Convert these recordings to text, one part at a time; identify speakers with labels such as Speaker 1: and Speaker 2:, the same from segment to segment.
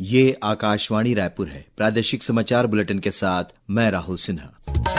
Speaker 1: ये आकाशवाणी रायपुर है। प्रादेशिक समाचार बुलेटिन के साथ मैं राहुल सिन्हा।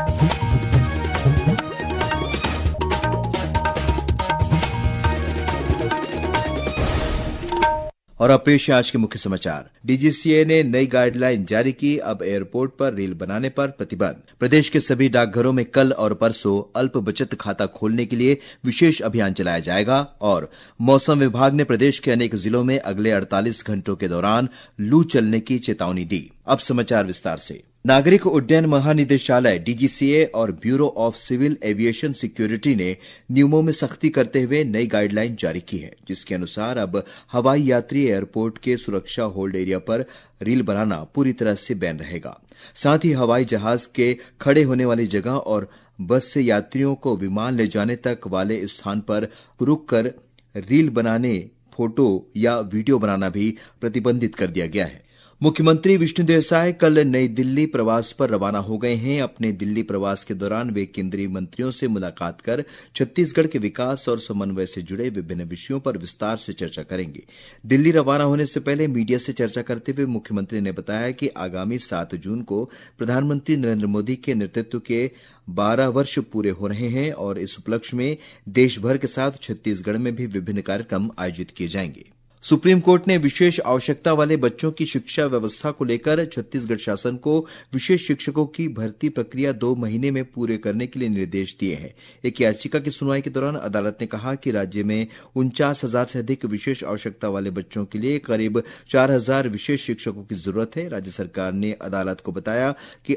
Speaker 1: और अब पेश है आज के मुख्य समाचार। डीजीसीए ने नई गाइडलाइन जारी की, अब एयरपोर्ट पर रील बनाने पर प्रतिबंध। प्रदेश के सभी डाकघरों में कल और परसों अल्प बचत खाता खोलने के लिए विशेष अभियान चलाया जाएगा। और मौसम विभाग ने प्रदेश के अनेक जिलों में अगले 48 घंटों के दौरान लू चलने की चेतावनी दी। अब समाचार विस्तार से। नागरिक उड्डयन महानिदेशालय डीजीसीए और bureau of civil aviation security ने नियमों में सख्ती करते हुए नई गाइडलाइन जारी की है, जिसके अनुसार अब हवाई यात्री एयरपोर्ट के सुरक्षा होल्ड एरिया पर रील बनाना पूरी तरह से बैन रहेगा। साथ ही हवाई जहाज के खड़े होने वाली जगह और बस से यात्रियों को विमान ले जाने तक वाले स्थान पर रुककर रील बनाने, फोटो या वीडियो बनाना भी प्रतिबंधित कर दिया गया है। मुख्यमंत्री विष्णुदेव साय कल नई दिल्ली प्रवास पर रवाना हो गए हैं। अपने दिल्ली प्रवास के दौरान वे केंद्रीय मंत्रियों से मुलाकात कर छत्तीसगढ़ के विकास और समन्वय से जुड़े विभिन्न विषयों पर विस्तार से चर्चा करेंगे। दिल्ली रवाना होने से पहले मीडिया से चर्चा करते हुए मुख्यमंत्री ने बताया कि आगामी 7 जून को प्रधानमंत्री नरेंद्र मोदी के नेतृत्व के 12 वर्ष पूरे हो रहे हैं और इस उपलक्ष्य में देश भर के साथ छत्तीसगढ़ में भी विभिन्न कार्यक्रम आयोजित किए जाएंगे। सुप्रीम कोर्ट ने विशेष आवश्यकता वाले बच्चों की शिक्षा व्यवस्था को लेकर छत्तीसगढ़ शासन को विशेष शिक्षकों की भर्ती प्रक्रिया 2 महीने में पूरे करने के लिए निर्देश दिए हैं। एक याचिका की सुनवाई के दौरान अदालत ने कहा कि राज्य में 49,000 से अधिक विशेष आवश्यकता वाले बच्चों के लिए करीब 4,000 विशेष शिक्षकों की जरूरत है। राज्य सरकार ने अदालत को बताया कि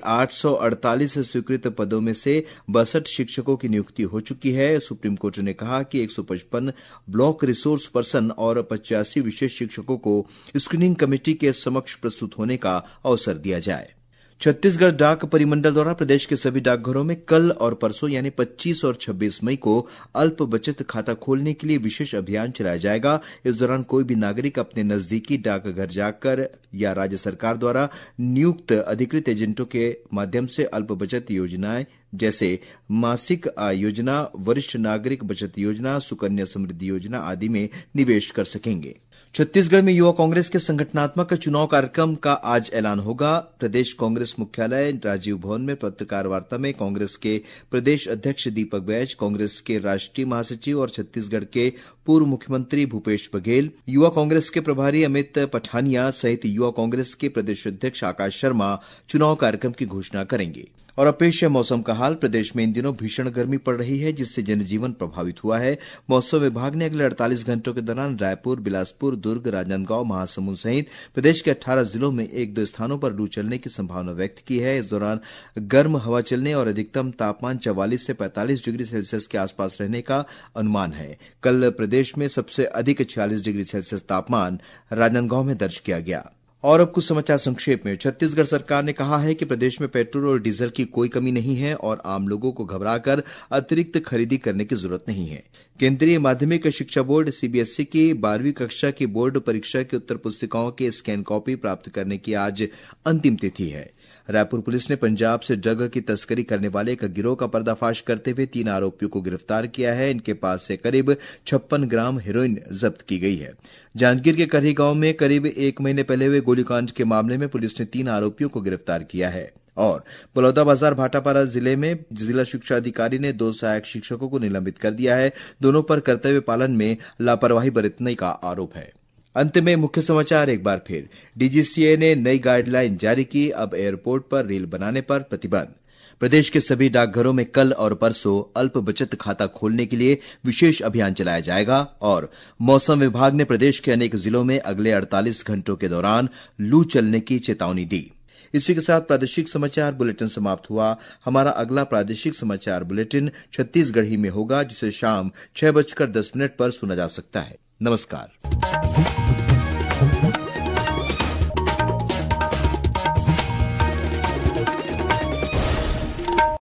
Speaker 1: 848 स्वीकृत पदों में से 62 शिक्षकों की नियुक्ति हो चुकी है। सुप्रीम कोर्ट ने कहा कि 155 ब्लॉक रिसोर्स पर्सन और 85 विशेष शिक्षकों को स्क्रीनिंग कमेटी के समक्ष प्रस्तुत होने का अवसर दिया जाए। छत्तीसगढ़ डाक परिमंडल द्वारा प्रदेश के सभी डाकघरों में कल और परसों यानी 25 और 26 मई को अल्प बचत खाता खोलने के लिए विशेष अभियान चलाया जाएगा। इस दौरान कोई भी नागरिक अपने नजदीकी डाकघर जाकर या राज्य सरकार द्वारा नियुक्त अधिकृत एजेंटों के माध्यम से अल्प बचत योजनाएं जैसे मासिक आय योजना, वरिष्ठ नागरिक बचत योजना, सुकन्या समृद्धि योजना आदि में निवेश कर सकेंगे। छत्तीसगढ़ में युवा कांग्रेस के संगठनात्मक चुनाव कार्यक्रम का आज ऐलान होगा। प्रदेश कांग्रेस मुख्यालय राजीव भवन में पत्रकार वार्ता में कांग्रेस के प्रदेश अध्यक्ष दीपक बैज, कांग्रेस के राष्ट्रीय महासचिव और छत्तीसगढ़ के पूर्व मुख्यमंत्री भूपेश बघेल, युवा कांग्रेस के प्रभारी अमित पठानिया सहित युवा कांग्रेस के प्रदेश अध्यक्ष आकाश शर्मा चुनाव कार्यक्रम की घोषणा करेंगे। और अब पेश है मौसम का हाल। प्रदेश में इन दिनों भीषण गर्मी पड़ रही है, जिससे जनजीवन प्रभावित हुआ है। मौसम विभाग ने अगले 48 घंटों के दौरान रायपुर, बिलासपुर, दुर्ग, राजनांदगांव, महासमुंद सहित प्रदेश के 18 जिलों में 1-2 स्थानों पर लू चलने की संभावना व्यक्त की है। इस दौरान गर्म हवा चलने और अधिकतम तापमान 44 से 45 डिग्री सेल्सियस के आसपास रहने का अनुमान है। कल प्रदेश में सबसे अधिक 46 डिग्री सेल्सियस तापमान राजनांदगांव में दर्ज किया गया। और अब कुछ समाचार संक्षेप में। छत्तीसगढ़ सरकार ने कहा है कि प्रदेश में पेट्रोल और डीजल की कोई कमी नहीं है और आम लोगों को घबराकर अतिरिक्त खरीदी करने की जरूरत नहीं है। केंद्रीय माध्यमिक शिक्षा बोर्ड सीबीएसई की 12वीं कक्षा की बोर्ड परीक्षा की उत्तर पुस्तिकाओं के स्कैन कॉपी प्राप्त करने की आज अंतिम तिथि है। रायपुर पुलिस ने पंजाब से ड्रग की तस्करी करने वाले एक गिरोह का पर्दाफाश करते हुए 3 आरोपियों को गिरफ्तार किया है। इनके पास से करीब 56 ग्राम हेरोइन जब्त की गई है। जांजगीर के करही गांव में करीब 1 महीने पहले हुए गोलीकांड के मामले में पुलिस ने 3 आरोपियों को गिरफ्तार किया है। और बलौदाबाजार भाटापारा जिले में जिला शिक्षा अधिकारी ने 2 सहायक शिक्षकों को निलंबित कर दिया है। दोनों पर कर्तव्य पालन में लापरवाही बरतने का आरोप है। अंत में मुख्य समाचार एक बार फिर। डीजीसीए ने नई गाइडलाइन जारी की, अब एयरपोर्ट पर रील बनाने पर प्रतिबंध। प्रदेश के सभी डाकघरों में कल और परसों अल्प बचत खाता खोलने के लिए विशेष अभियान चलाया जाएगा। और मौसम विभाग ने प्रदेश के अनेक जिलों में अगले 48 घंटों के दौरान लू चलने की चेतावनी दी। इसी के साथ प्रादेशिक समाचार बुलेटिन समाप्त हुआ। हमारा अगला प्रादेशिक समाचार बुलेटिन छत्तीसगढ़ी में होगा, जिसे शाम 6:10 पर सुना जा सकता है। नमस्कार।